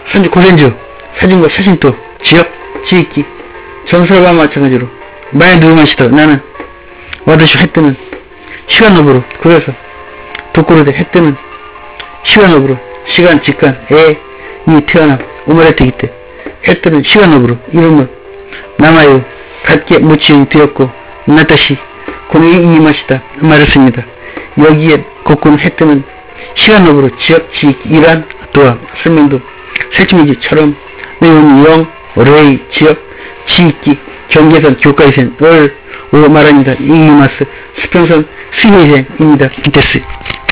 고센주 사진과 사진도 지역 지익기 전설과 마찬가지로 만약 누구 마시다 나는 와드쇼 해뜨는 시간업으로 그래서 독고로대 해뜨는 시간업으로 시간 직간 애니 태어남 오마레트기 때 해뜨는 시간업으로 이름을 남아요 갖게 무치용이 되었고 나다시 공이 이마시다 말했습니다. 여기에 곡군 해뜨는 시간업으로 지역 지익기 이란 또한 설명도 설치미지처럼 내용이 영 레이 지역 지익기 경계선 교과위생 을 오 말합니다. 이마스 수평선 수위생입니다. 기테스